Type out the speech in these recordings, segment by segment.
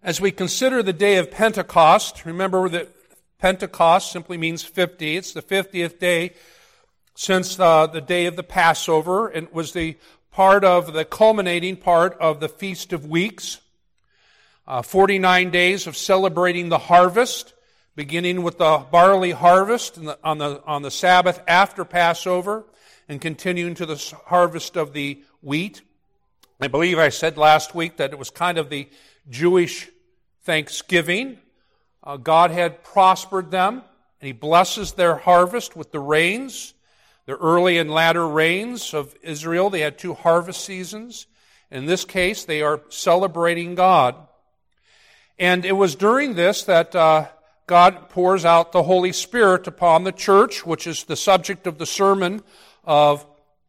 As we consider the day of Pentecost, remember that Pentecost simply means 50. It's the 50th day since the day of the Passover, and it was the culminating part of the Feast of Weeks. 49 days of celebrating the harvest, beginning with the barley harvest on the Sabbath after Passover, and continuing to the harvest of the wheat. I believe I said last week that it was kind of the Jewish Thanksgiving. God had prospered them, and He blesses their harvest with the rains, the early and latter rains of Israel. They had 2 harvest seasons. In this case, they are celebrating God. And it was during this that God pours out the Holy Spirit upon the church, which is the subject of the sermon of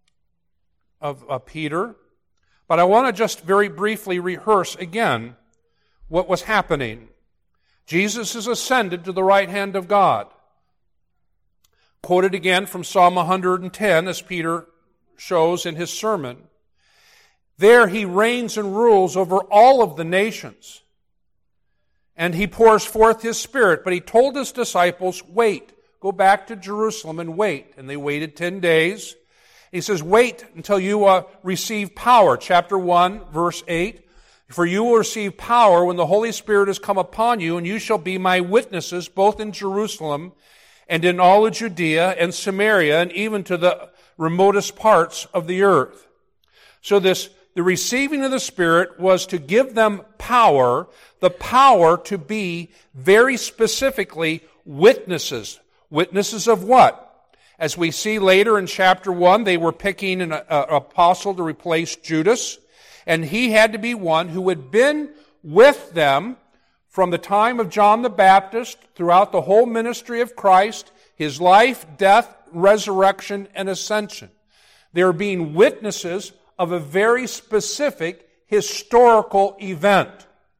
Peter. But I want to just very briefly rehearse again what was happening. Jesus is ascended to the right hand of God. Quoted again from Psalm 110, as Peter shows in his sermon. There He reigns and rules over all of the nations. And He pours forth His Spirit. But He told His disciples, wait, go back to Jerusalem and wait. And they waited 10 days. He says, wait until you receive power. Chapter 1, verse 8. For you will receive power when the Holy Spirit has come upon you, and you shall be my witnesses both in Jerusalem and in all of Judea and Samaria, and even to the remotest parts of the earth. So the receiving of the Spirit was to give them power, the power to be very specifically witnesses. Witnesses of what? As we see later in chapter 1, they were picking an apostle to replace Judas, and he had to be one who had been with them from the time of John the Baptist throughout the whole ministry of Christ, His life, death, resurrection, and ascension. They're being witnesses of a very specific historical event.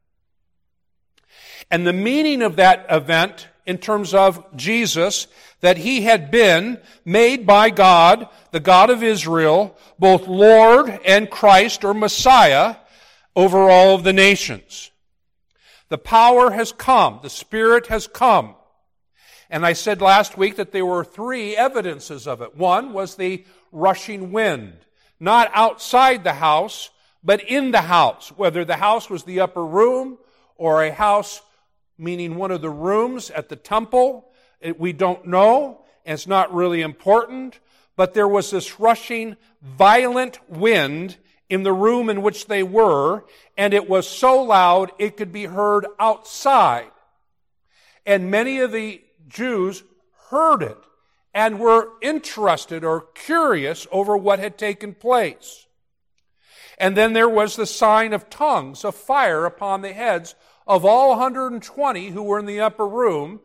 And the meaning of that event in terms of Jesus, that He had been made by God, the God of Israel, both Lord and Christ or Messiah over all of the nations. The power has come. The Spirit has come. And I said last week that there were 3 evidences of it. One was the rushing wind. Not outside the house, but in the house. Whether the house was the upper room or a house, meaning one of the rooms at the temple, we don't know, and it's not really important. But there was this rushing, violent wind in the room in which they were, and it was so loud it could be heard outside. And many of the Jews heard it and were interested or curious over what had taken place. And then there was the sign of tongues of fire upon the heads of all 120 who were in the upper room,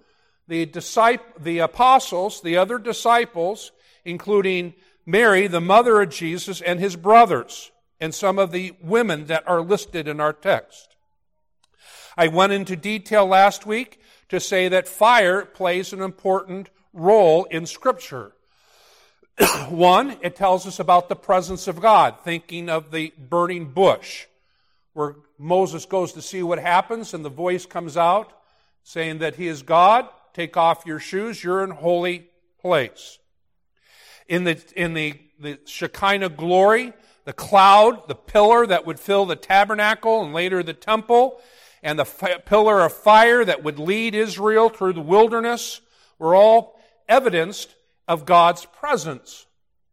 the apostles, the other disciples, including Mary, the mother of Jesus, and His brothers, and some of the women that are listed in our text. I went into detail last week to say that fire plays an important role in Scripture. One, it tells us about the presence of God, thinking of the burning bush, where Moses goes to see what happens, and the voice comes out saying that He is God. Take off your shoes, you're in holy place. In the Shekinah glory, the cloud, the pillar that would fill the tabernacle and later the temple, and the pillar of fire that would lead Israel through the wilderness were all evidenced of God's presence.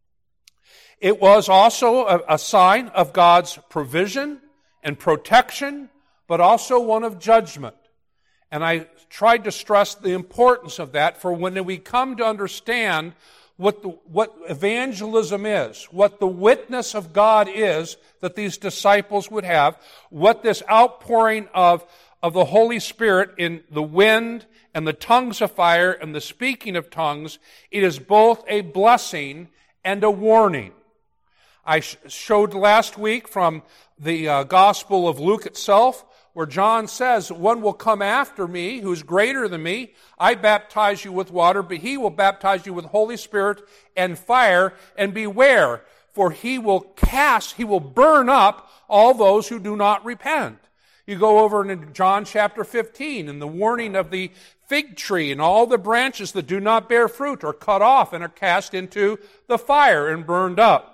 It was also a sign of God's provision and protection, but also one of judgment. And I tried to stress the importance of that for when we come to understand what evangelism is, what the witness of God is that these disciples would have, what this outpouring of the Holy Spirit in the wind and the tongues of fire and the speaking of tongues, it is both a blessing and a warning. I showed last week from the Gospel of Luke itself, where John says, one will come after me who's greater than me. I baptize you with water, but he will baptize you with Holy Spirit and fire. And beware, for he will burn up all those who do not repent. You go over into John chapter 15 and the warning of the fig tree, and all the branches that do not bear fruit are cut off and are cast into the fire and burned up.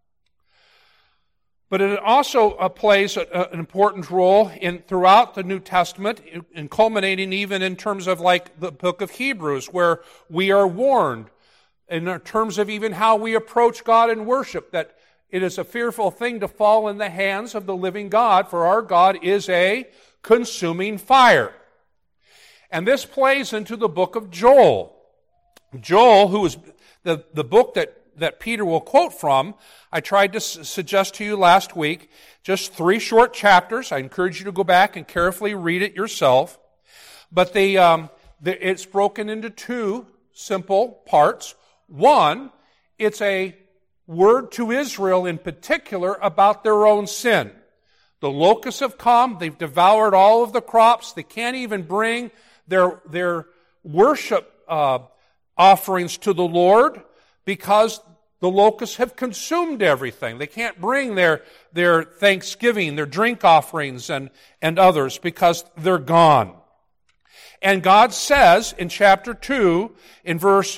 But it also plays an important role throughout the New Testament, and culminating even in terms of like the book of Hebrews, where we are warned in terms of even how we approach God in worship, that it is a fearful thing to fall in the hands of the living God, for our God is a consuming fire. And this plays into the book of Joel. Joel, who is the book that Peter will quote from, I tried to suggest to you last week, just 3 short chapters. I encourage you to go back and carefully read it yourself. But it's broken into 2 simple parts. One, it's a word to Israel in particular about their own sin. The locusts have come, they've devoured all of the crops, they can't even bring their worship offerings to the Lord because the locusts have consumed everything. They can't bring their thanksgiving, their drink offerings and others because they're gone. And God says in chapter 2, in verse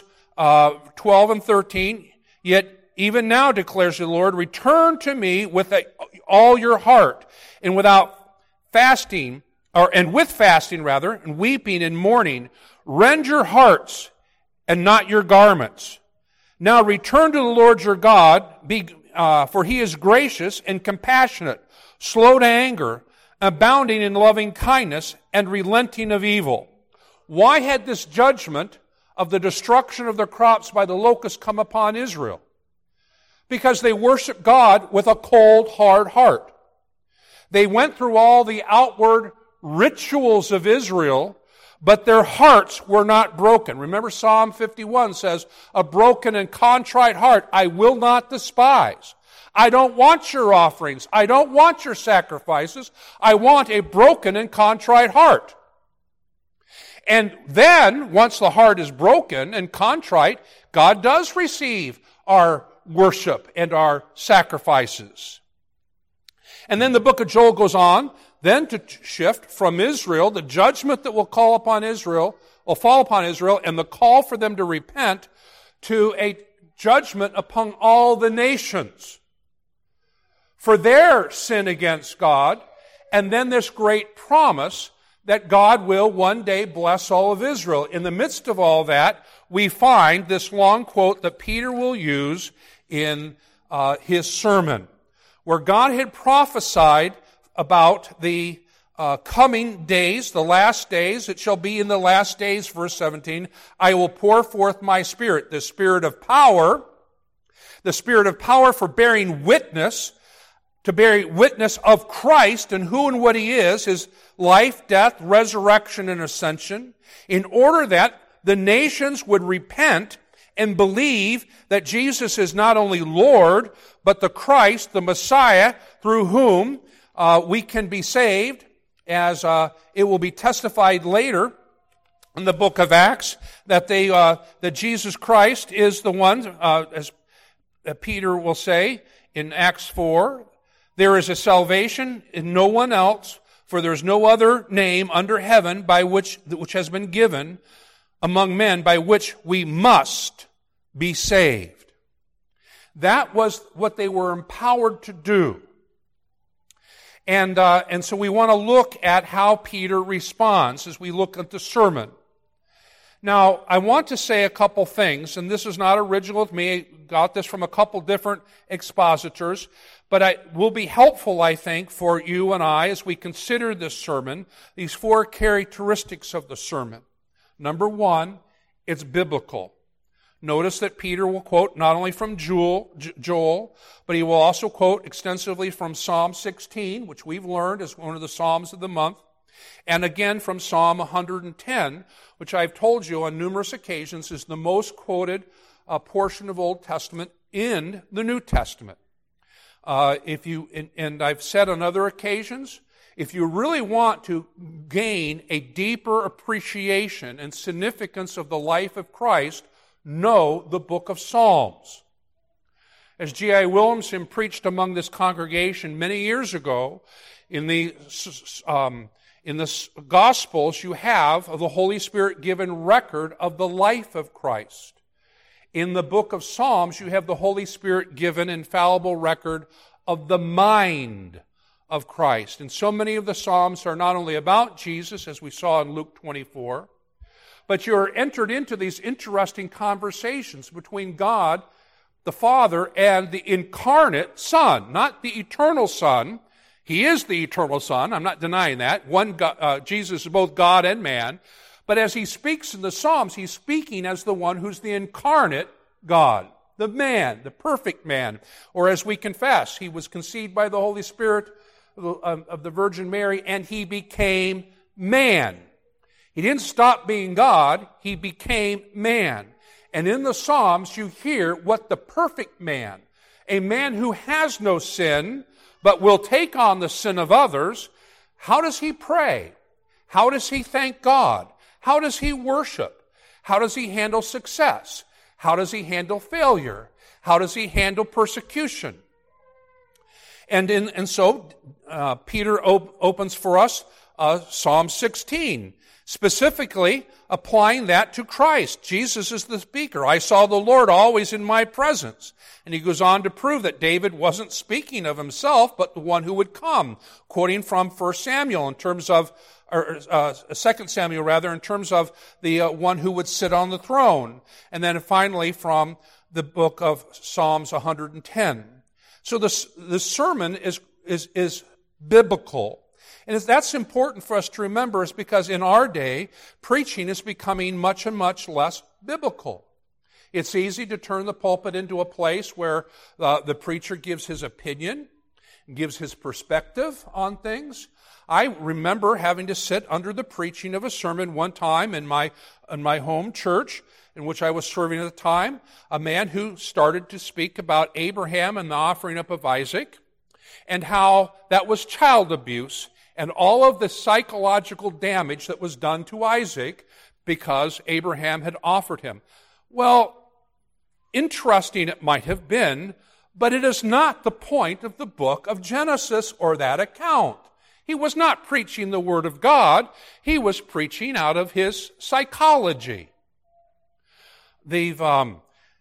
12 and 13, "Yet even now declares the Lord, return to me with all your heart, and without fasting, and with fasting and weeping and mourning, rend your hearts and not your garments. Now return to the Lord your God, for he is gracious and compassionate, slow to anger, abounding in loving kindness, and relenting of evil." Why had this judgment of the destruction of the crops by the locusts come upon Israel? Because they worshiped God with a cold, hard heart. They went through all the outward rituals of Israel, but their hearts were not broken. Remember Psalm 51 says, "A broken and contrite heart I will not despise." I don't want your offerings. I don't want your sacrifices. I want a broken and contrite heart. And then, once the heart is broken and contrite, God does receive our worship and our sacrifices. And then the book of Joel goes on then to shift from Israel, the judgment that will fall upon Israel, and the call for them to repent, to a judgment upon all the nations for their sin against God, and then this great promise that God will one day bless all of Israel. In the midst of all that, we find this long quote that Peter will use in his sermon, where God had prophesied about the coming days, the last days. "It shall be in the last days," verse 17, "I will pour forth my Spirit," the Spirit of power for bearing witness, to bear witness of Christ and who and what He is, His life, death, resurrection, and ascension, in order that the nations would repent and believe that Jesus is not only Lord, but the Christ, the Messiah, through whom we can be saved, as it will be testified later in the book of Acts, that Jesus Christ is the one, as Peter will say in Acts 4, "There is a salvation in no one else, for there is no other name under heaven by which has been given among men by which we must be saved." That was what they were empowered to do. And so we want to look at how Peter responds as we look at the sermon. Now, I want to say a couple things, and this is not original with me. I got this from a couple different expositors, but it will be helpful, I think, for you and I as we consider this sermon, these 4 characteristics of the sermon. Number 1, it's biblical. Notice that Peter will quote not only from Joel, but he will also quote extensively from Psalm 16, which we've learned is one of the Psalms of the month, and again from Psalm 110, which I've told you on numerous occasions is the most quoted portion of Old Testament in the New Testament. And I've said on other occasions, if you really want to gain a deeper appreciation and significance of the life of Christ, know the book of Psalms. As G.I. Williamson preached among this congregation many years ago, In the Gospels, you have the Holy Spirit given record of the life of Christ. In the book of Psalms, you have the Holy Spirit given infallible record of the mind of Christ. And so many of the Psalms are not only about Jesus, as we saw in Luke 24, but you're entered into these interesting conversations between God, the Father, and the incarnate Son, not the eternal Son. He is the eternal Son. I'm not denying that. Jesus is both God and man. But as he speaks in the Psalms, he's speaking as the one who's the incarnate God, the man, the perfect man. Or as we confess, he was conceived by the Holy Spirit of the Virgin Mary, and he became man. He didn't stop being God, he became man. And in the Psalms, you hear what the perfect man, a man who has no sin, but will take on the sin of others, how does he pray? How does he thank God? How does he worship? How does he handle success? How does he handle failure? How does he handle persecution? And so Peter opens for us Psalm 16, specifically applying that to Christ. Jesus is the speaker. I saw the Lord always in my presence. And he goes on to prove that David wasn't speaking of himself, but the one who would come, quoting from 1 Samuel in terms of, or 2 Samuel rather, in terms of the one who would sit on the throne. And then finally from the book of Psalms 110. So the sermon is biblical. And that's important for us to remember, is because in our day, preaching is becoming much and much less biblical. It's easy to turn the pulpit into a place where the preacher gives his opinion, gives his perspective on things. I remember having to sit under the preaching of a sermon one time in my home church, in which I was serving at the time, a man who started to speak about Abraham and the offering up of Isaac, and how that was child abuse, and all of the psychological damage that was done to Isaac because Abraham had offered him. Well, interesting it might have been, but it is not the point of the book of Genesis or that account. He was not preaching the Word of God. He was preaching out of his psychology. We want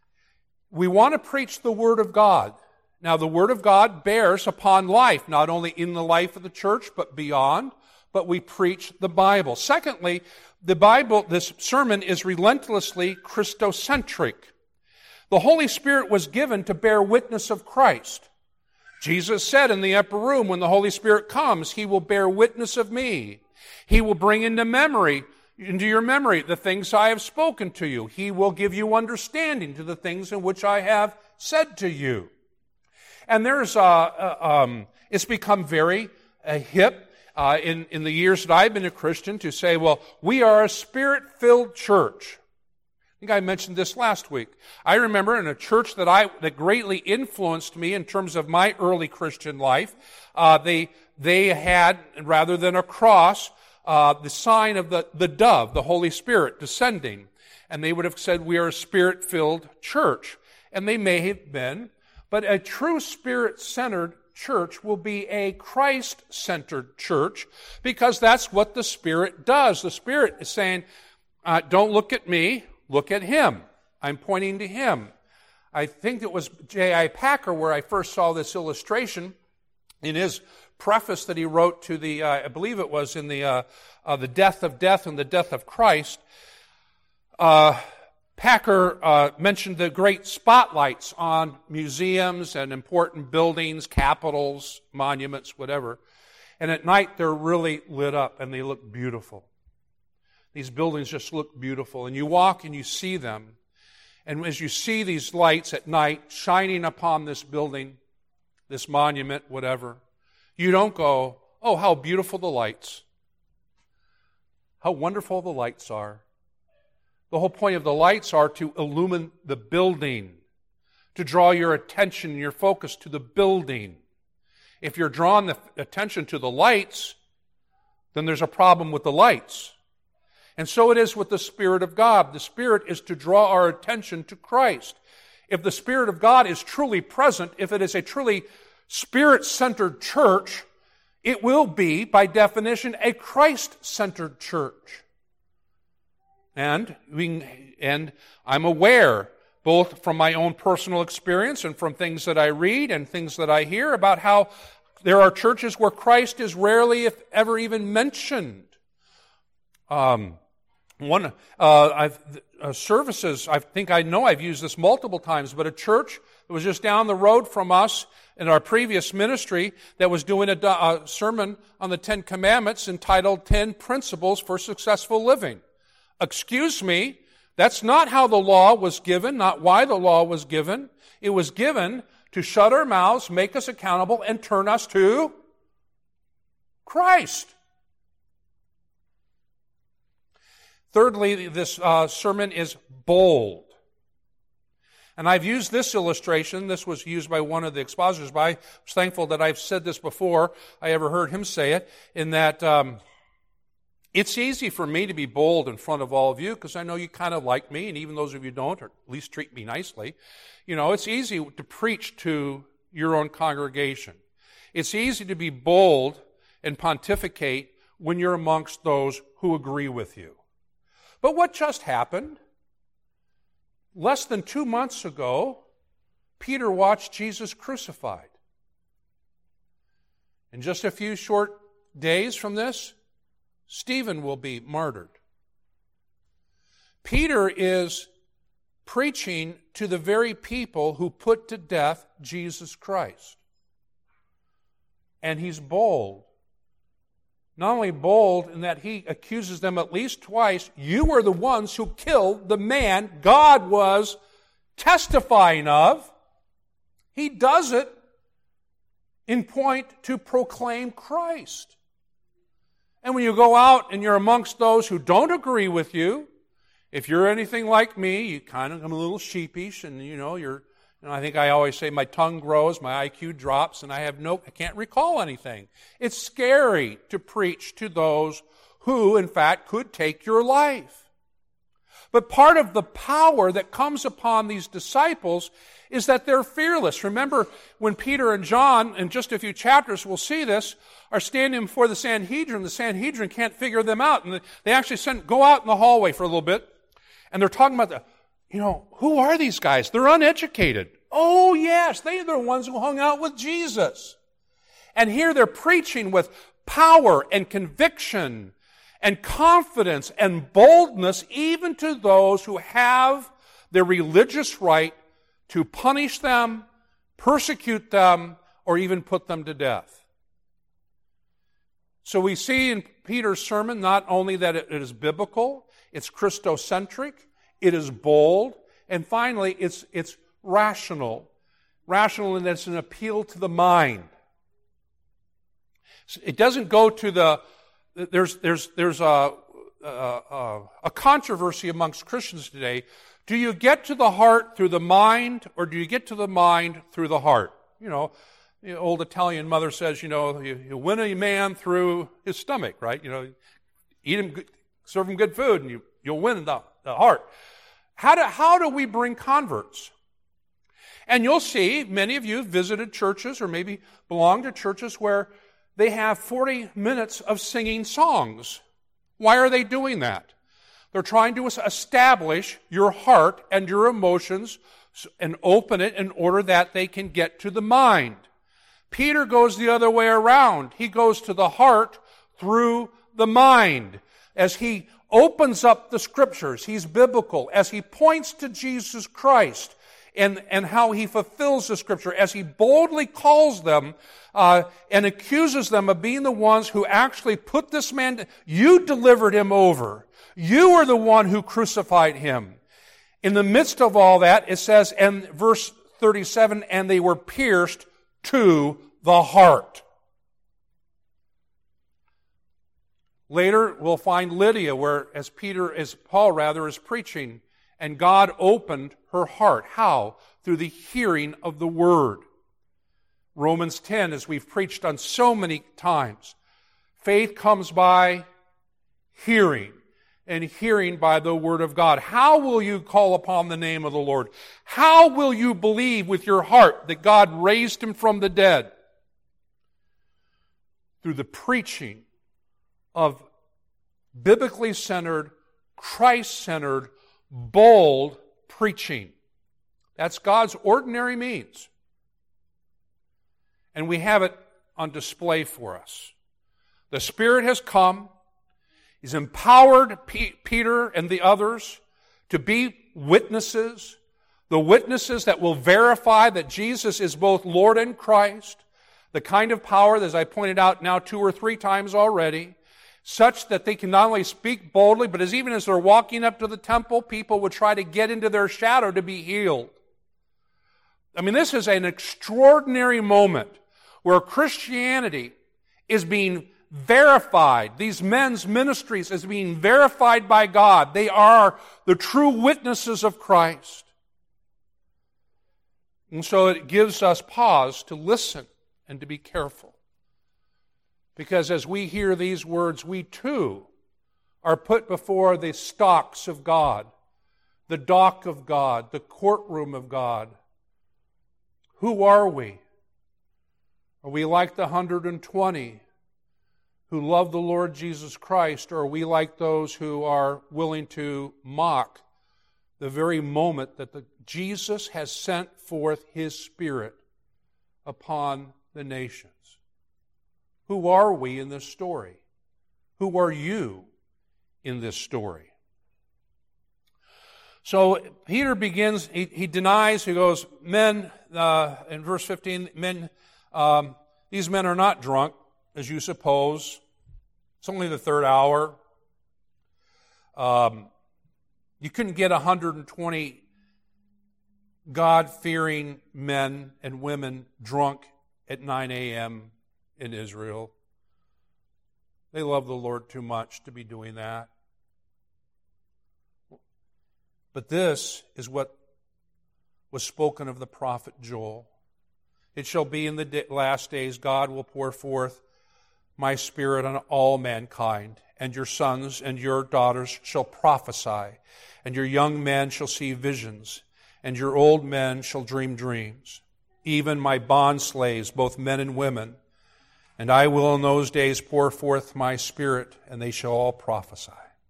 to preach the Word of God. Now, the Word of God bears upon life, not only in the life of the church, but beyond, but we preach the Bible. Secondly, the Bible, this sermon is relentlessly Christocentric. The Holy Spirit was given to bear witness of Christ. Jesus said in the upper room, when the Holy Spirit comes, He will bear witness of me. He will bring into your memory the things I have spoken to you. He will give you understanding to the things in which I have said to you. And there's it's become very hip in the years that I've been a Christian to say, well, we are a Spirit-filled church. I think I mentioned this last week. I remember in a church that greatly influenced me in terms of my early Christian life, they had, rather than a cross, the sign of the dove, the Holy Spirit descending. And they would have said, we are a Spirit-filled church. And they may have been. But a true Spirit-centered church will be a Christ-centered church, because that's what the Spirit does. The Spirit is saying, don't look at me, look at Him. I'm pointing to Him. I think it was J.I. Packer where I first saw this illustration in his preface that he wrote to the, I believe it was in the Death of Death and the Death of Christ. Packer mentioned the great spotlights on museums and important buildings, capitals, monuments, whatever. And at night they're really lit up and they look beautiful. These buildings just look beautiful. And you walk and you see them. And as you see these lights at night shining upon this building, this monument, whatever, you don't go, oh, how beautiful the lights. How wonderful the lights are. The whole point of the lights are to illumine the building, to draw your attention and your focus to the building. If you're drawing the attention to the lights, then there's a problem with the lights. And so it is with the Spirit of God. The Spirit is to draw our attention to Christ. If the Spirit of God is truly present, if it is a truly Spirit-centered church, It will be, by definition, a Christ-centered church. And I'm aware, both from my own personal experience and from things that I read and things that I hear, about how there are churches where Christ is rarely, if ever, even mentioned. Services, I think I know I've used this multiple times, but a church that was just down the road from us in our previous ministry that was doing a sermon on the 10 Commandments entitled 10 Principles for Successful Living. Excuse me, that's not how the law was given, not why the law was given. It was given to shut our mouths, make us accountable, and turn us to Christ. Thirdly, this sermon is bold. And I've used this illustration. This was used by one of the expositors, but I was thankful that I've said this before I ever heard him say it, in that it's easy for me to be bold in front of all of you because I know you kind of like me, and even those of you who don't, or at least treat me nicely. You know, it's easy to preach to your own congregation. It's easy to be bold and pontificate when you're amongst those who agree with you. But what just happened? Less than 2 months ago, Peter watched Jesus crucified. In just a few short days from this, Stephen will be martyred. Peter is preaching to the very people who put to death Jesus Christ. And he's bold. Not only bold in that he accuses them at least twice, you were the ones who killed the man God was testifying of. He does it in point to proclaim Christ. And when you go out and you're amongst those who don't agree with you, if you're anything like me, you kind of, I'm a little sheepish, and I think I always say my tongue grows, my IQ drops, and I can't recall anything. It's scary to preach to those who, in fact, could take your life. But part of the power that comes upon these disciples is that they're fearless. Remember when Peter and John, in just a few chapters, we'll see this, are standing before the Sanhedrin can't figure them out. And they actually go out in the hallway for a little bit, and they're talking about who are these guys? They're uneducated. Oh, yes, they're the ones who hung out with Jesus. And here they're preaching with power and conviction and confidence and boldness, even to those who have the religious right to punish them, persecute them, or even put them to death. So we see in Peter's sermon not only that it is biblical, it's Christocentric, it is bold, and finally it's rational. Rational in that it's an appeal to the mind. It doesn't go to there's a controversy amongst Christians today. Do you get to the heart through the mind, or do you get to the mind through the heart? The old Italian mother says, you win a man through his stomach, right? Eat him, serve him good food, and you'll win the heart. How do we bring converts? And you'll see, many of you have visited churches or maybe belong to churches where they have 40 minutes of singing songs. Why are they doing that? They're trying to establish your heart and your emotions and open it in order that they can get to the mind. Peter goes the other way around. He goes to the heart through the mind. As he opens up the Scriptures, he's biblical. As he points to Jesus Christ and how he fulfills the Scripture, as he boldly calls them and accuses them of being the ones who actually put this man, you delivered him over. You were the one who crucified him. In the midst of all that, it says in verse 37, and they were pierced to the heart. Later, we'll find Lydia, as Paul is preaching, and God opened her heart. How? Through the hearing of the Word. Romans 10, as we've preached on so many times, faith comes by hearing, and hearing by the Word of God. How will you call upon the name of the Lord? How will you believe with your heart that God raised him from the dead? through the preaching of biblically centered, Christ-centered, bold preaching. That's God's ordinary means. And we have it on display for us. The Spirit has come. He's empowered Peter and the others to be witnesses, the witnesses that will verify that Jesus is both Lord and Christ, the kind of power, as I pointed out now 2 or 3 times already, such that they can not only speak boldly, but even as they're walking up to the temple, people would try to get into their shadow to be healed. I mean, this is an extraordinary moment where Christianity is being verified. These men's ministries is being verified by God. They are the true witnesses of Christ. And so it gives us pause to listen and to be careful. Because as we hear these words, we too are put before the stocks of God, the dock of God, the courtroom of God. Who are we? Are we like the 120 who love the Lord Jesus Christ, or are we like those who are willing to mock the very moment that Jesus has sent forth His Spirit upon the nations? Who are we in this story? Who are you in this story? So Peter begins, he denies, he goes, men, in verse 15, men, these men are not drunk, as you suppose. It's only the 3rd hour. You couldn't get 120 God-fearing men and women drunk at 9 a.m. in Israel. They love the Lord too much to be doing that. But this is what was spoken of the prophet Joel. It shall be in the last days, God will pour forth my Spirit on all mankind, and your sons and your daughters shall prophesy, and your young men shall see visions, and your old men shall dream dreams. Even my bondslaves, both men and women, and I will in those days pour forth my Spirit, and they shall all prophesy.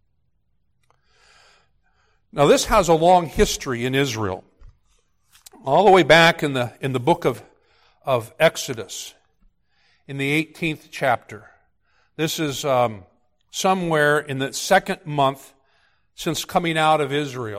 Now this has a long history in Israel. All the way back in the book of Exodus, in the 18th chapter. This is somewhere in the 2nd month since coming out of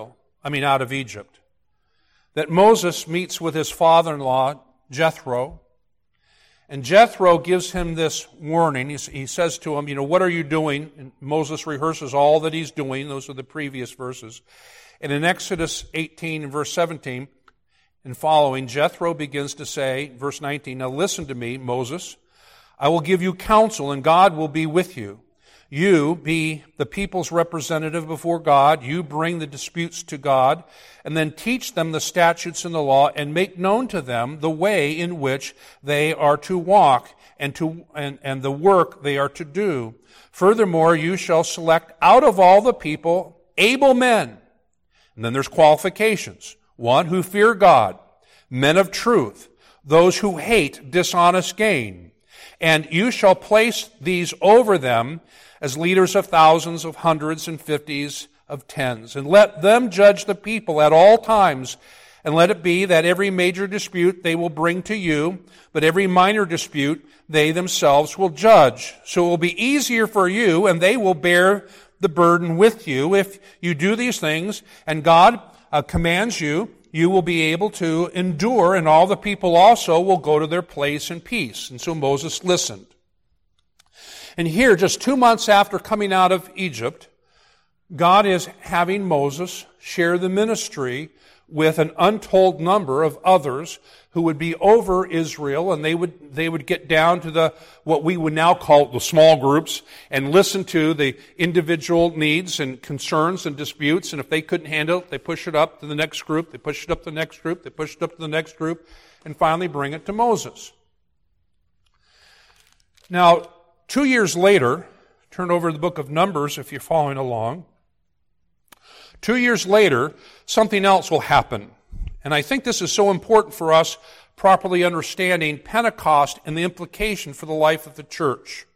Egypt, that Moses meets with his father-in-law, Jethro, and Jethro gives him this warning. He says to him, what are you doing? And Moses rehearses all that he's doing. Those are the previous verses. And in Exodus 18 and verse 17 and following, Jethro begins to say, verse 19, now listen to me, Moses. I will give you counsel, and God will be with you. You be the people's representative before God. You bring the disputes to God, and then teach them the statutes and the law, and make known to them the way in which they are to walk, and the work they are to do. Furthermore, you shall select out of all the people able men. And then there's qualifications. 1, who fear God, men of truth, those who hate dishonest gain. And you shall place these over them as leaders of thousands, of hundreds, and fifties, of tens. And let them judge the people at all times. And let it be that every major dispute they will bring to you, but every minor dispute they themselves will judge. So it will be easier for you, and they will bear the burden with you. If you do these things, and God commands you, you will be able to endure, and all the people also will go to their place in peace. And so Moses listened. And here, just 2 months after coming out of Egypt, God is having Moses share the ministry with an untold number of others who would be over Israel, and they would get down to what we would now call the small groups and listen to the individual needs and concerns and disputes. And if they couldn't handle it, they push it up to the next group, they push it up to the next group, they push it up to the next group, and finally bring it to Moses. Now, 2 years later, turn over to the book of Numbers if you're following along. 2 years later, something else will happen. And I think this is so important for us properly understanding Pentecost and the implication for the life of the church.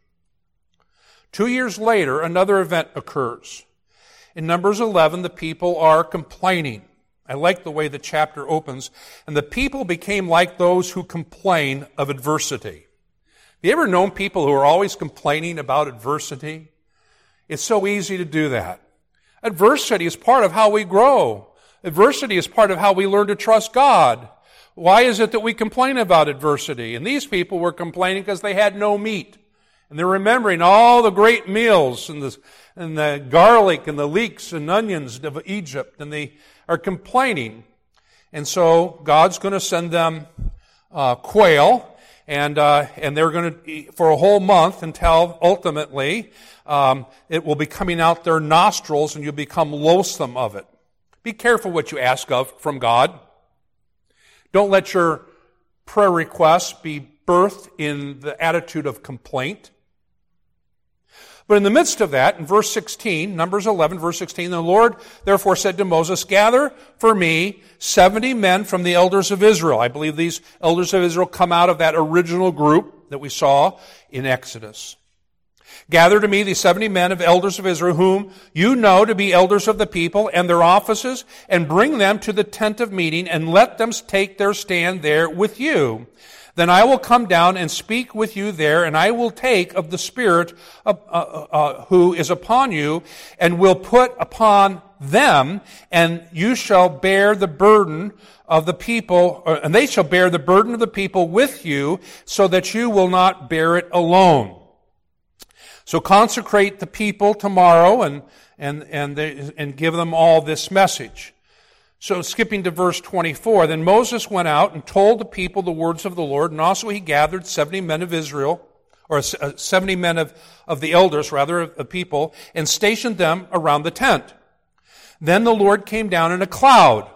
2 years later, another event occurs. In Numbers 11, the people are complaining. I like the way the chapter opens. And the people became like those who complain of adversity. Have you ever known people who are always complaining about adversity? It's so easy to do that. Adversity is part of how we grow. Adversity is part of how we learn to trust God. Why is it that we complain about adversity? And these people were complaining because they had no meat. And they're remembering all the great meals and the garlic and the leeks and onions of Egypt. And they are complaining. And so God's going to send them quail. And they're going to eat for a whole month until ultimately it will be coming out their nostrils and you'll become loathsome of it. Be careful what you ask of from God. Don't let your prayer requests be birthed in the attitude of complaint. But in the midst of that, in verse 16, Numbers 11, verse 16, the Lord therefore said to Moses, gather for me 70 men from the elders of Israel. I believe these elders of Israel come out of that original group that we saw in Exodus. Gather to me these 70 men of elders of Israel, whom you know to be elders of the people and their offices, and bring them to the tent of meeting, and let them take their stand there with you. Then I will come down and speak with you there, and I will take of the Spirit who is upon you, and will put upon them, and you shall bear the burden of the people, and they shall bear the burden of the people with you, so that you will not bear it alone. So consecrate the people tomorrow, and give them all this message. So skipping to verse 24, then Moses went out and told the people the words of the Lord, and also he gathered 70 men of Israel, or 70 men of the elders, rather, of people, and stationed them around the tent. Then the Lord came down in a cloud,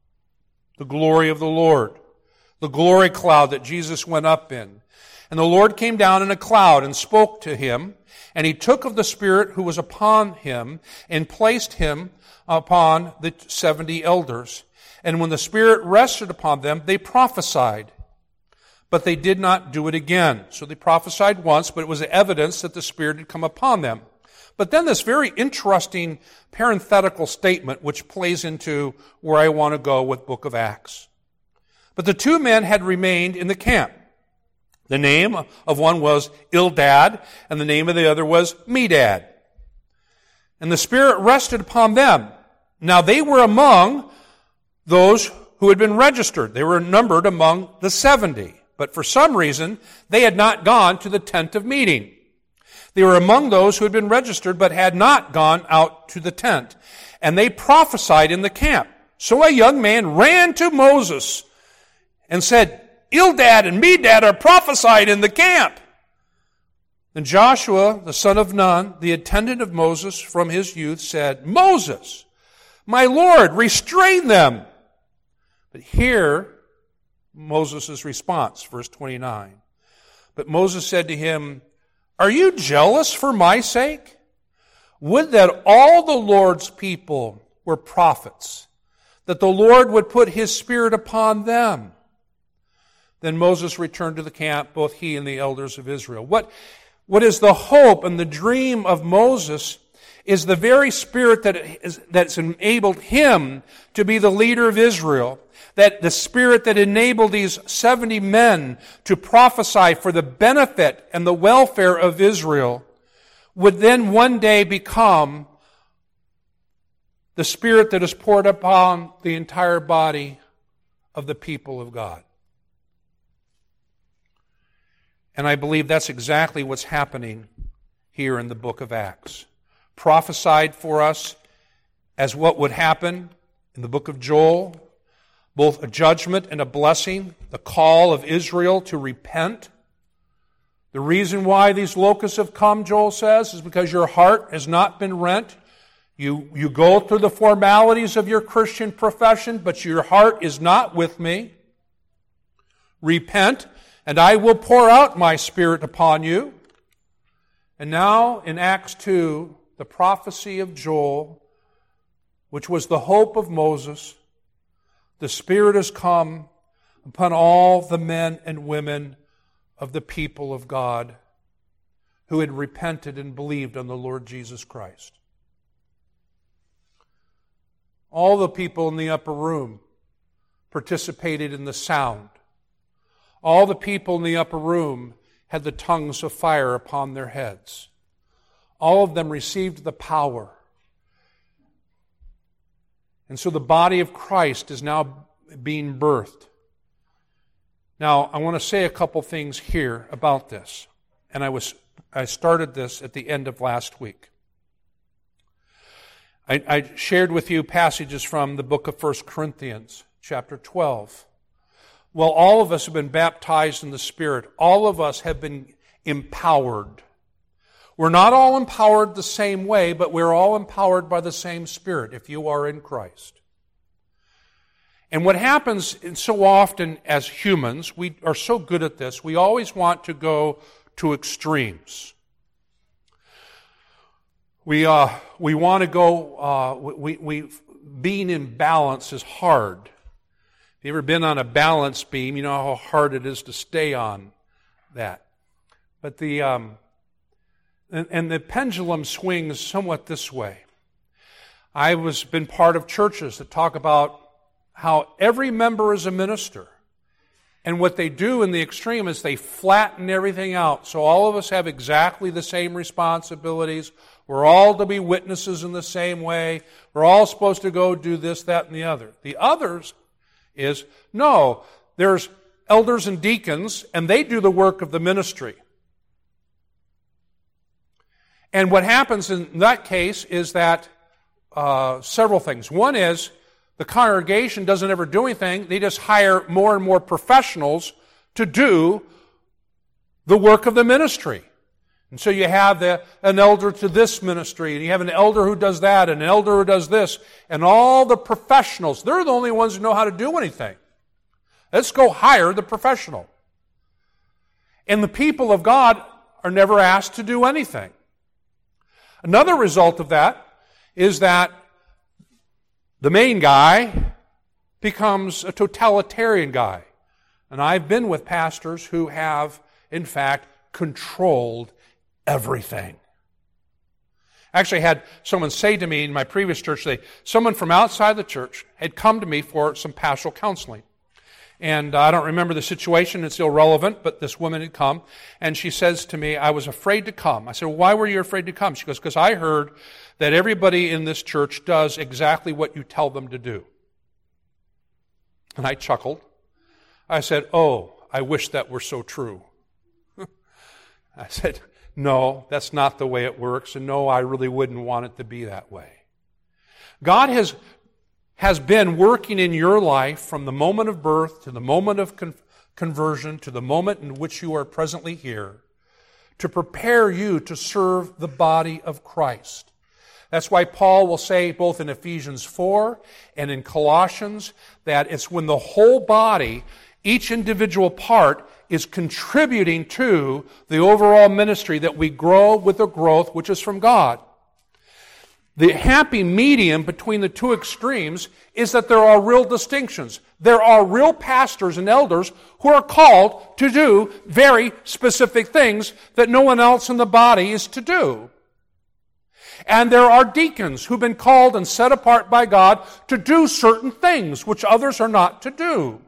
the glory of the Lord, the glory cloud that Jesus went up in. And the Lord came down in a cloud and spoke to him, and he took of the Spirit who was upon him and placed him upon the 70 elders. And when the Spirit rested upon them, they prophesied. But they did not do it again. So they prophesied once, but it was evidence that the Spirit had come upon them. But then this very interesting parenthetical statement, which plays into where I want to go with Book of Acts. But the two men had remained in the camp. The name of one was Eldad, and the name of the other was Medad. And the Spirit rested upon them. Now they were among those who had been registered. They were numbered among the 70. But for some reason, they had not gone to the tent of meeting. They were among those who had been registered, but had not gone out to the tent. And they prophesied in the camp. So a young man ran to Moses and said, Eldad and Medad are prophesied in the camp. Then Joshua, the son of Nun, the attendant of Moses from his youth, said, Moses, my Lord, restrain them. But here, Moses' response, verse 29. But Moses said to him, are you jealous for my sake? Would that all the Lord's people were prophets, that the Lord would put his Spirit upon them. Then Moses returned to the camp, both he and the elders of Israel. What is the hope and the dream of Moses is the very Spirit that's enabled him to be the leader of Israel. That the Spirit that enabled these 70 men to prophesy for the benefit and the welfare of Israel would then one day become the Spirit that is poured upon the entire body of the people of God. And I believe that's exactly what's happening here in the book of Acts. Prophesied for us as what would happen in the book of Joel, both a judgment and a blessing, the call of Israel to repent. The reason why these locusts have come, Joel says, is because your heart has not been rent. You go through the formalities of your Christian profession, but your heart is not with me. Repent, and I will pour out my Spirit upon you. And now, in Acts 2, the prophecy of Joel, which was the hope of Moses, the Spirit has come upon all the men and women of the people of God who had repented and believed on the Lord Jesus Christ. All the people in the upper room participated in the sound. All the people in the upper room had the tongues of fire upon their heads. All of them received the power. And so the body of Christ is now being birthed. Now, I want to say a couple things here about this. And I started this at the end of last week. I shared with you passages from the book of 1 Corinthians, chapter 12. Well, all of us have been baptized in the Spirit. All of us have been empowered. We're not all empowered the same way, but we're all empowered by the same Spirit if you are in Christ. And what happens so often as humans, we are so good at this, we always want to go to extremes. We want to go, being in balance is hard. If you've ever been on a balance beam, you know how hard it is to stay on that. But the pendulum swings somewhat this way. I've been part of churches that talk about how every member is a minister. And what they do in the extreme is they flatten everything out. So all of us have exactly the same responsibilities. We're all to be witnesses in the same way. We're all supposed to go do this, that, and the other. The others is, no, there's elders and deacons, and they do the work of the ministry. And what happens in that case is that several things. One is, the congregation doesn't ever do anything. They just hire more and more professionals to do the work of the ministry. And so you have an elder to this ministry, and you have an elder who does that, and an elder who does this, and all the professionals, they're the only ones who know how to do anything. Let's go hire the professional. And the people of God are never asked to do anything. Another result of that is that the main guy becomes a totalitarian guy. And I've been with pastors who have, in fact, controlled everything. I actually had someone say to me in my previous church, someone from outside the church had come to me for some pastoral counseling. And I don't remember the situation, it's irrelevant, but this woman had come, and she says to me, I was afraid to come. I said, well, why were you afraid to come? She goes, because I heard that everybody in this church does exactly what you tell them to do. And I chuckled. I said, oh, I wish that were so true. I said, no, that's not the way it works, and no, I really wouldn't want it to be that way. God has been working in your life from the moment of birth to the moment of conversion to the moment in which you are presently here to prepare you to serve the body of Christ. That's why Paul will say both in Ephesians 4 and in Colossians that it's when the whole body, each individual part, is contributing to the overall ministry that we grow with the growth which is from God. The happy medium between the two extremes is that there are real distinctions. There are real pastors and elders who are called to do very specific things that no one else in the body is to do. And there are deacons who've been called and set apart by God to do certain things which others are not to do.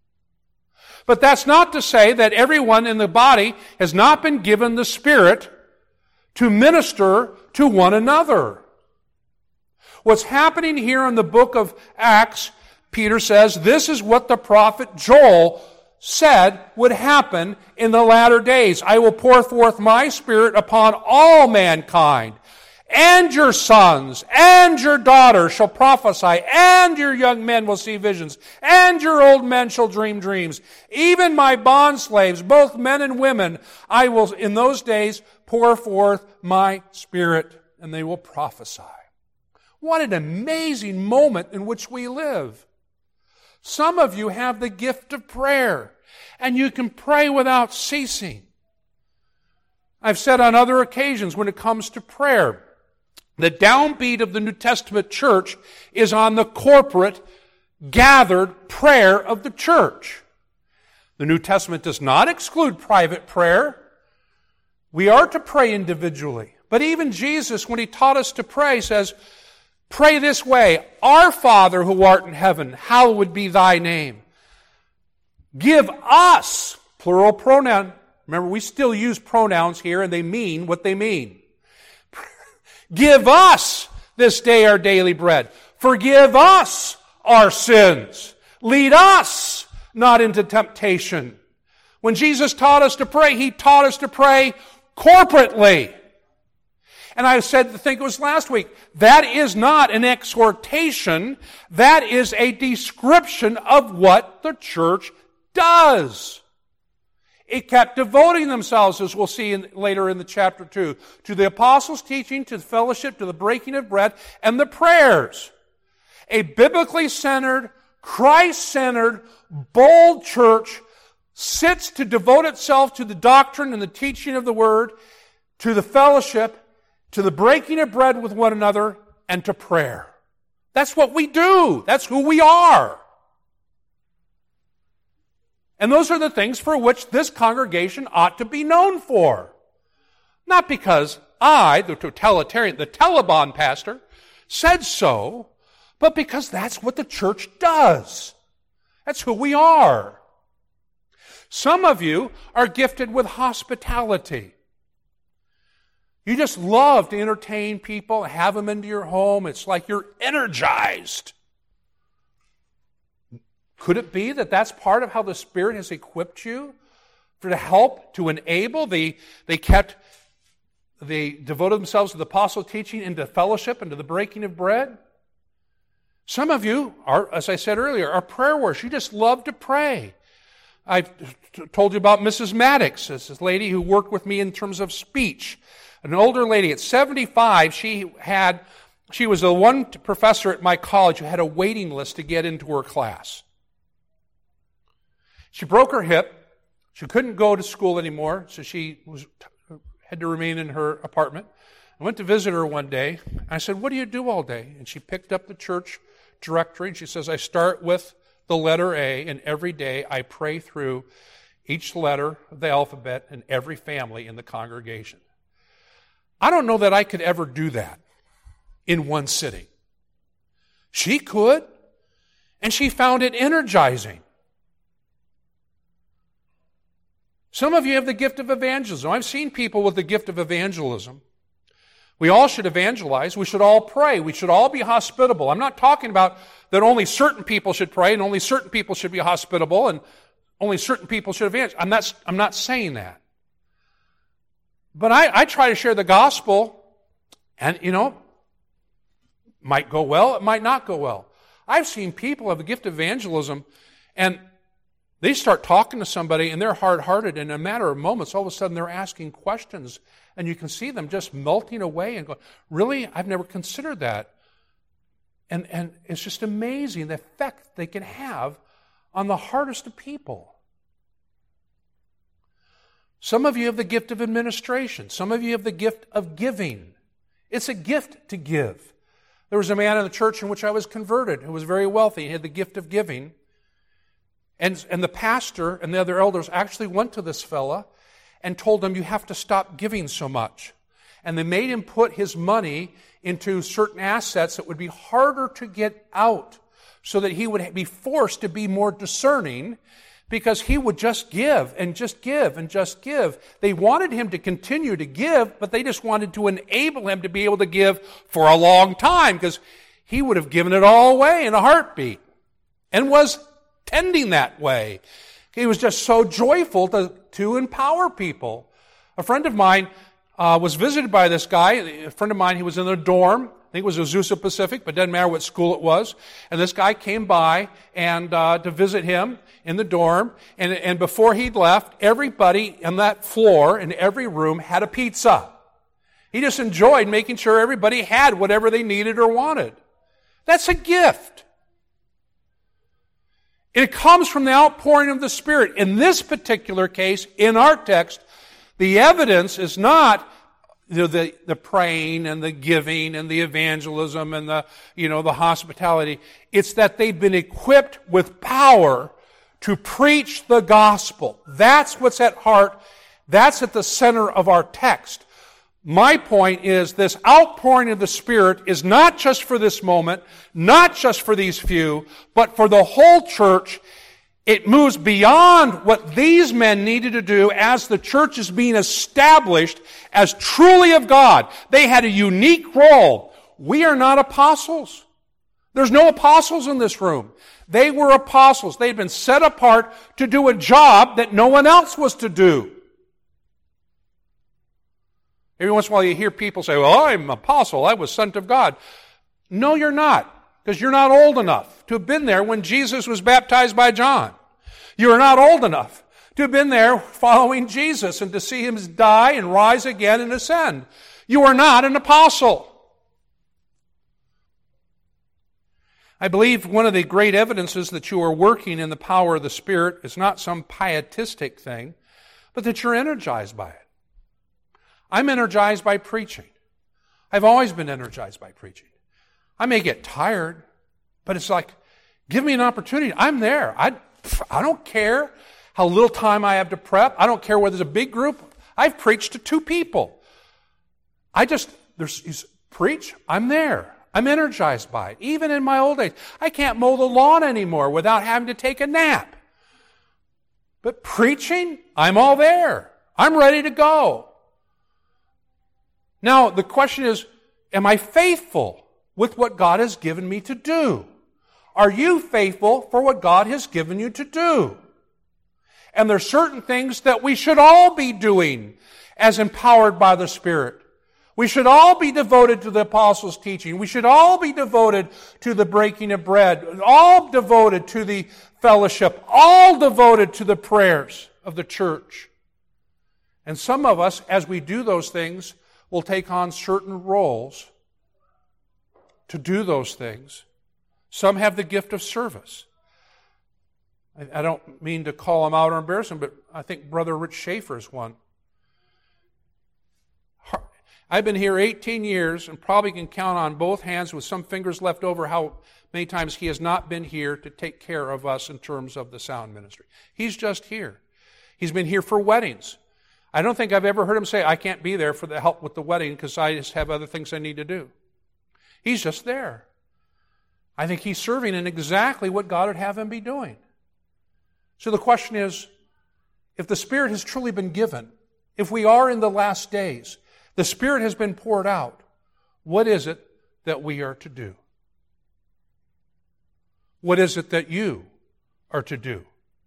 But that's not to say that everyone in the body has not been given the Spirit to minister to one another. What's happening here in the book of Acts, Peter says, this is what the prophet Joel said would happen in the latter days. I will pour forth my Spirit upon all mankind. And your sons and your daughters shall prophesy, and your young men will see visions, and your old men shall dream dreams. Even my bondslaves, both men and women, I will in those days pour forth my Spirit, and they will prophesy. What an amazing moment in which we live. Some of you have the gift of prayer, and you can pray without ceasing. I've said on other occasions when it comes to prayer, the downbeat of the New Testament church is on the corporate gathered prayer of the church. The New Testament does not exclude private prayer. We are to pray individually. But even Jesus, when He taught us to pray, says, pray this way, Our Father who art in heaven, hallowed be thy name. Give us, plural pronoun. Remember, we still use pronouns here and they mean what they mean. Give us this day our daily bread. Forgive us our sins. Lead us not into temptation. When Jesus taught us to pray, He taught us to pray corporately. And I said, I think it was last week, that is not an exhortation. That is a description of what the church does. It kept devoting themselves, as we'll see later in the chapter 2, to the apostles' teaching, to the fellowship, to the breaking of bread, and the prayers. A biblically centered, Christ-centered, bold church sits to devote itself to the doctrine and the teaching of the Word, to the fellowship, to the breaking of bread with one another, and to prayer. That's what we do. That's who we are. And those are the things for which this congregation ought to be known for. Not because I, the totalitarian, the Taliban pastor, said so, but because that's what the church does. That's who we are. Some of you are gifted with hospitality. You just love to entertain people, have them into your home. It's like you're energized. Could it be that that's part of how the Spirit has equipped you to help, to enable? They devoted themselves to the apostle teaching, into fellowship, and to the breaking of bread. Some of you are, as I said earlier, are prayer warriors. You just love to pray. I've told you about Mrs. Maddox, this lady who worked with me in terms of speech. An older lady at 75, she was the one professor at my college who had a waiting list to get into her class. She broke her hip. She couldn't go to school anymore, so she had to remain in her apartment. I went to visit her one day. I said, "What do you do all day?" And she picked up the church directory, and she says, "I start with the letter A, and every day I pray through each letter of the alphabet and every family in the congregation." I don't know that I could ever do that in one sitting. She could, and she found it energizing. Some of you have the gift of evangelism. I've seen people with the gift of evangelism. We all should evangelize. We should all pray. We should all be hospitable. I'm not talking about that only certain people should pray and only certain people should be hospitable and only certain people should evangelize. I'm not saying that. But I try to share the gospel, and, might go well, it might not go well. I've seen people have the gift of evangelism, and they start talking to somebody, and they're hard-hearted, and in a matter of moments, all of a sudden they're asking questions, and you can see them just melting away and going, "Really? I've never considered that." And it's just amazing the effect they can have on the hardest of people. Some of you have the gift of administration. Some of you have the gift of giving. It's a gift to give. There was a man in the church in which I was converted who was very wealthy. He had the gift of giving. And the pastor and the other elders actually went to this fella and told him, "You have to stop giving so much." And they made him put his money into certain assets that would be harder to get out, so that he would be forced to be more discerning, because he would just give and just give and just give. They wanted him to continue to give, but they just wanted to enable him to be able to give for a long time, because he would have given it all away in a heartbeat and was tending that way. He was just so joyful to empower people. A friend of mine was visited by this guy. A friend of mine, he was in a dorm. I think it was Azusa Pacific, but it doesn't matter what school it was. And this guy came by and to visit him in the dorm. And before he'd left, everybody on that floor in every room had a pizza. He just enjoyed making sure everybody had whatever they needed or wanted. That's a gift. It comes from the outpouring of the Spirit. In this particular case, in our text, the evidence is not, the praying and the giving and the evangelism and the hospitality. It's that they've been equipped with power to preach the gospel. That's what's at heart. That's at the center of our text. My point is this outpouring of the Spirit is not just for this moment, not just for these few, but for the whole church. It moves beyond what these men needed to do as the church is being established as truly of God. They had a unique role. We are not apostles. There's no apostles in this room. They were apostles. They'd been set apart to do a job that no one else was to do. Every once in a while you hear people say, well, I'm an apostle. I was sent of God. No, you're not. Because you're not old enough to have been there when Jesus was baptized by John. You are not old enough to have been there following Jesus and to see Him die and rise again and ascend. You are not an apostle. I believe one of the great evidences that you are working in the power of the Spirit is not some pietistic thing, but that you're energized by it. I'm energized by preaching. I've always been energized by preaching. I may get tired, but it's like, give me an opportunity. I'm there. I don't care how little time I have to prep. I don't care whether it's a big group. I've preached to 2 people. Preach, I'm there. I'm energized by it. Even in my old age, I can't mow the lawn anymore without having to take a nap. But preaching, I'm all there. I'm ready to go. Now, the question is, am I faithful with what God has given me to do? Are you faithful for what God has given you to do? And there are certain things that we should all be doing as empowered by the Spirit. We should all be devoted to the apostles' teaching. We should all be devoted to the breaking of bread. All devoted to the fellowship. All devoted to the prayers of the church. And some of us, as we do those things, will take on certain roles to do those things. Some have the gift of service. I don't mean to call them out or embarrass them, but I think Brother Rich Schaefer is one. I've been here 18 years and probably can count on both hands with some fingers left over how many times he has not been here to take care of us in terms of the sound ministry. He's just here. He's been here for weddings. I don't think I've ever heard him say, I can't be there for the help with the wedding because I just have other things I need to do. He's just there. I think he's serving in exactly what God would have him be doing. So the question is, if the Spirit has truly been given, if we are in the last days, the Spirit has been poured out, what is it that we are to do? What is it that you are to do?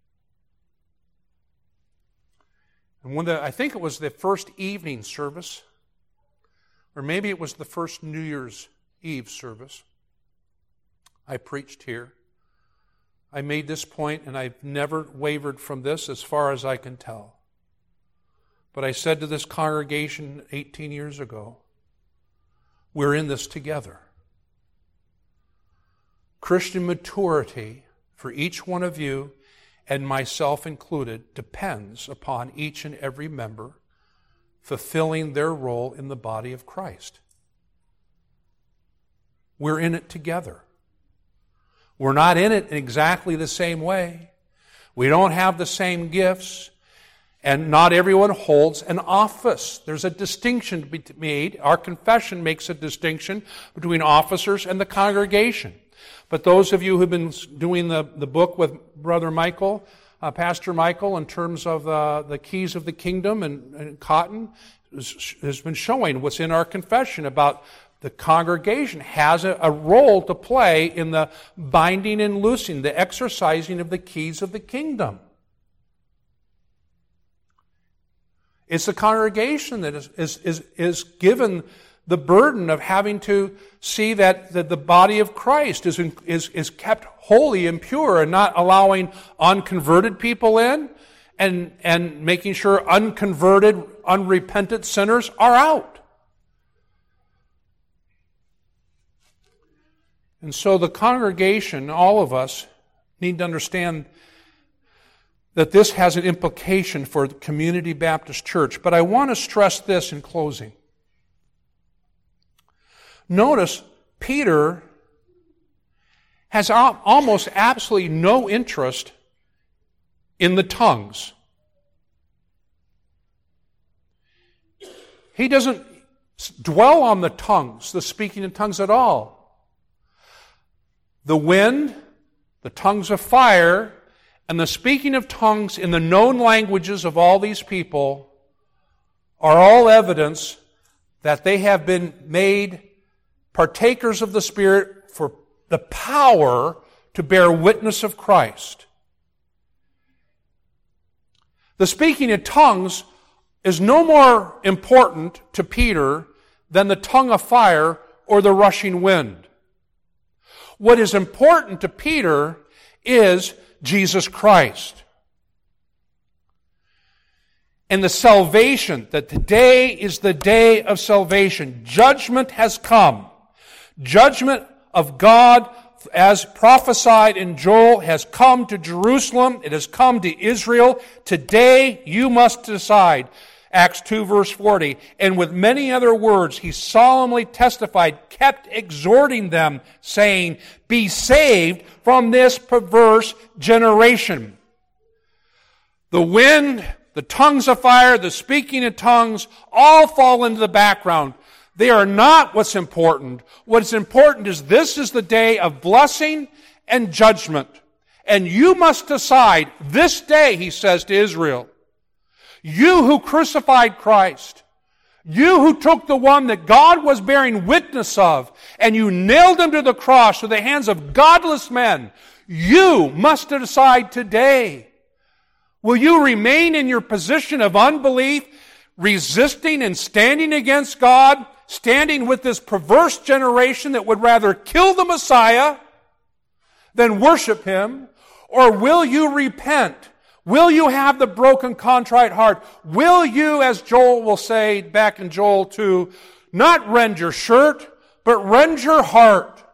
And I think it was the first evening service, or maybe it was the first New Year's Eve service, I preached here. I made this point, and I've never wavered from this as far as I can tell. But I said to this congregation 18 years ago, we're in this together. Christian maturity for each one of you, and myself included, depends upon each and every member fulfilling their role in the body of Christ. We're in it together. We're not in it in exactly the same way. We don't have the same gifts, and not everyone holds an office. There's a distinction to be made. Our confession makes a distinction between officers and the congregation. But those of you who've been doing the book with Brother Michael, Pastor Michael, in terms of the keys of the kingdom and Cotton, has been showing what's in our confession about the congregation has a role to play in the binding and loosing, the exercising of the keys of the kingdom. It's the congregation that is given the burden of having to see that the body of Christ is kept holy and pure and not allowing unconverted people in and making sure unconverted, unrepentant sinners are out. And so the congregation, all of us, need to understand that this has an implication for the Community Baptist Church. But I want to stress this in closing. Notice, Peter has almost absolutely no interest in the tongues. He doesn't dwell on the tongues, the speaking in tongues at all. The wind, the tongues of fire, and the speaking of tongues in the known languages of all these people are all evidence that they have been made partakers of the Spirit for the power to bear witness of Christ. The speaking in tongues is no more important to Peter than the tongue of fire or the rushing wind. What is important to Peter is Jesus Christ. And the salvation, that today is the day of salvation. Judgment has come. Judgment of God, as prophesied in Joel, has come to Jerusalem. It has come to Israel. Today you must decide. Acts 2 verse 40. And with many other words he solemnly testified, kept exhorting them, saying, be saved from this perverse generation. The wind, the tongues of fire, the speaking in tongues, all fall into the background. They are not what's important. What's important is this is the day of blessing and judgment. And you must decide this day, he says to Israel, you who crucified Christ, you who took the one that God was bearing witness of, and you nailed him to the cross with the hands of godless men, you must decide today. Will you remain in your position of unbelief, resisting and standing against God, standing with this perverse generation that would rather kill the Messiah than worship him? Or will you repent? Will you have the broken, contrite heart? Will you, as Joel will say back in Joel 2, not rend your shirt, but rend your heart?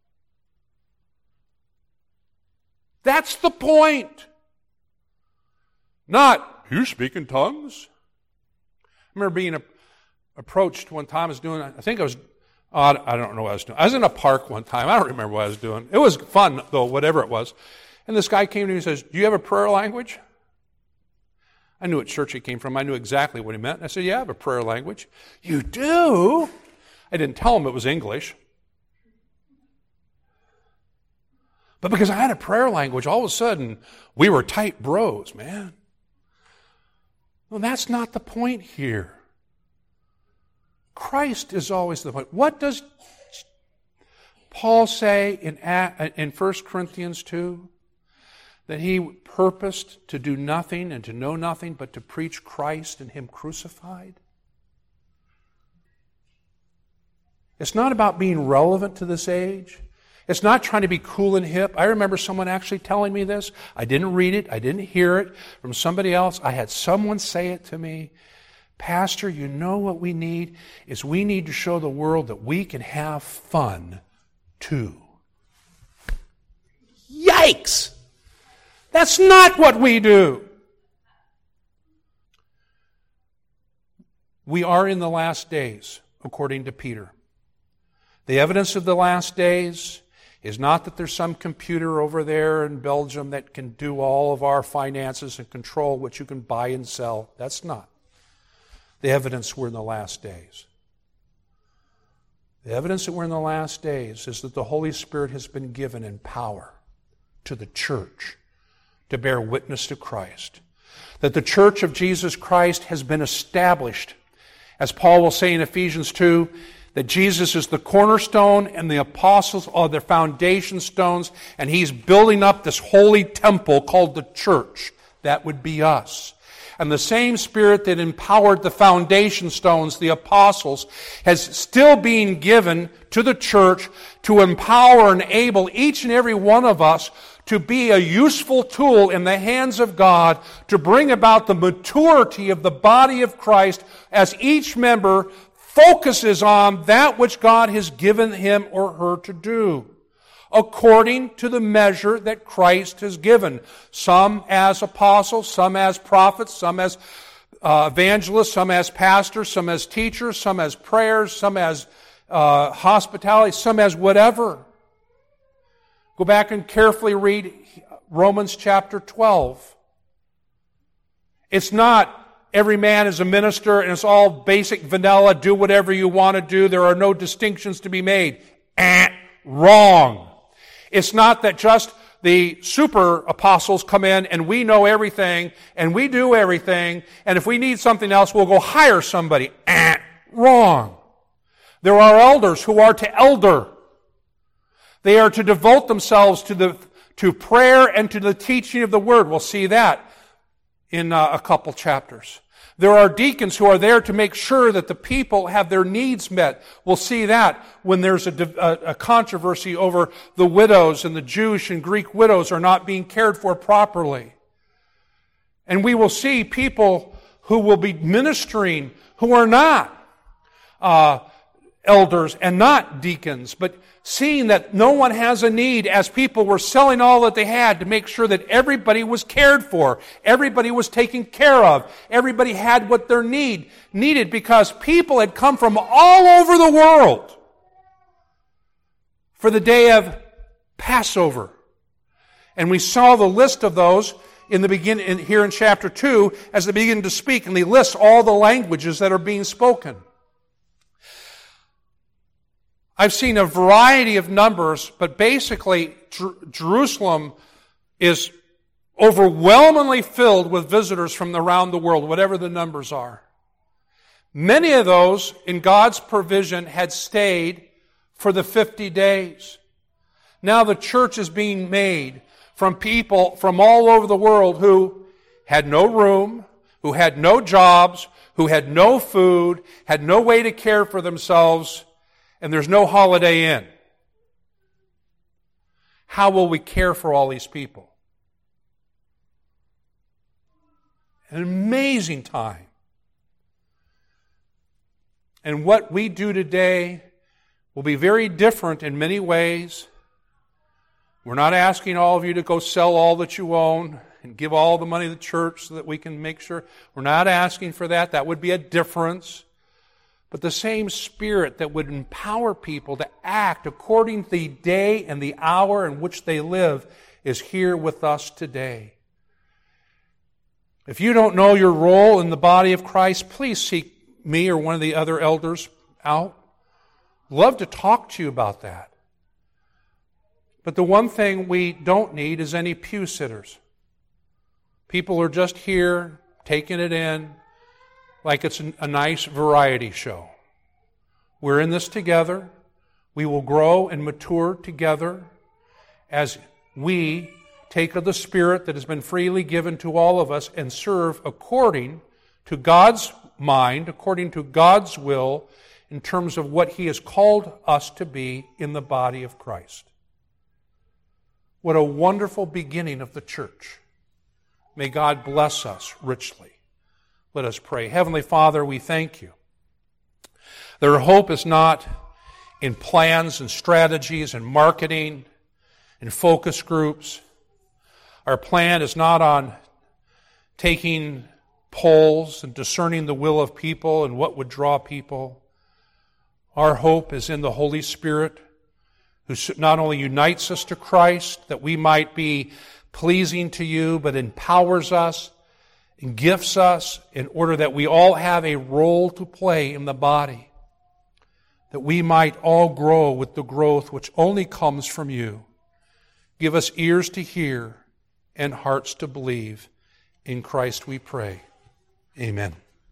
That's the point. Not, you speak in tongues? I remember being approached one time. I don't know what I was doing. I was in a park one time. I don't remember what I was doing. It was fun, though, whatever it was. And this guy came to me and says, do you have a prayer language? I knew what church he came from. I knew exactly what he meant. I said, yeah, I have a prayer language. You do? I didn't tell him it was English. But because I had a prayer language, all of a sudden, we were tight bros, man. Well, that's not the point here. Christ is always the point. What does Paul say in 1 Corinthians 2? That he purposed to do nothing and to know nothing but to preach Christ and him crucified? It's not about being relevant to this age. It's not trying to be cool and hip. I remember someone actually telling me this. I didn't read it. I didn't hear it from somebody else. I had someone say it to me. Pastor, you know what we need? Is we need to show the world that we can have fun too. Yikes! That's not what we do. We are in the last days, according to Peter. The evidence of the last days is not that there's some computer over there in Belgium that can do all of our finances and control what you can buy and sell. That's not. The evidence we're in the last days. The evidence that we're in the last days is that the Holy Spirit has been given in power to the church to bear witness to Christ. That the church of Jesus Christ has been established. As Paul will say in Ephesians 2, that Jesus is the cornerstone and the apostles are the foundation stones, and he's building up this holy temple called the church. That would be us. And the same Spirit that empowered the foundation stones, the apostles, has still been given to the church to empower and enable each and every one of us to be a useful tool in the hands of God to bring about the maturity of the body of Christ as each member focuses on that which God has given him or her to do, according to the measure that Christ has given. Some as apostles, some as prophets, some as evangelists, some as pastors, some as teachers, some as prayers, some as hospitality, some as whatever. Go back and carefully read Romans chapter 12. It's not every man is a minister and it's all basic vanilla, do whatever you want to do. There are no distinctions to be made. Wrong. It's not that just the super apostles come in and we know everything and we do everything, and if we need something else, we'll go hire somebody. Wrong. There are elders who are to elder. They are to devote themselves to prayer and to the teaching of the Word. We'll see that in a couple chapters. There are deacons who are there to make sure that the people have their needs met. We'll see that when there's a controversy over the widows, and the Jewish and Greek widows are not being cared for properly. And we will see people who will be ministering who are not elders and not deacons, but seeing that no one has a need, as people were selling all that they had to make sure that everybody was cared for, everybody was taken care of, everybody had what their needed, because people had come from all over the world for the day of Passover. And we saw the list of those in the beginning here in chapter 2 as they begin to speak, and they list all the languages that are being spoken. I've seen a variety of numbers, but basically Jerusalem is overwhelmingly filled with visitors from around the world, whatever the numbers are. Many of those, in God's provision, had stayed for the 50 days. Now the church is being made from people from all over the world who had no room, who had no jobs, who had no food, had no way to care for themselves, and there's no Holiday Inn. How will we care for all these people? An amazing time. And what we do today will be very different in many ways. We're not asking all of you to go sell all that you own and give all the money to the church so that we can make sure. We're not asking for that. That would be a difference. But the same Spirit that would empower people to act according to the day and the hour in which they live is here with us today. If you don't know your role in the body of Christ, please seek me or one of the other elders out. Love to talk to you about that. But the one thing we don't need is any pew sitters. People are just here, taking it in, like it's a nice variety show. We're in this together. We will grow and mature together as we take of the Spirit that has been freely given to all of us and serve according to God's mind, according to God's will, in terms of what He has called us to be in the body of Christ. What a wonderful beginning of the church. May God bless us richly. Let us pray. Heavenly Father, we thank you. Their hope is not in plans and strategies and marketing and focus groups. Our plan is not on taking polls and discerning the will of people and what would draw people. Our hope is in the Holy Spirit, who not only unites us to Christ, that we might be pleasing to you, but empowers us and gifts us in order that we all have a role to play in the body, that we might all grow with the growth which only comes from you. Give us ears to hear and hearts to believe. In Christ we pray. Amen.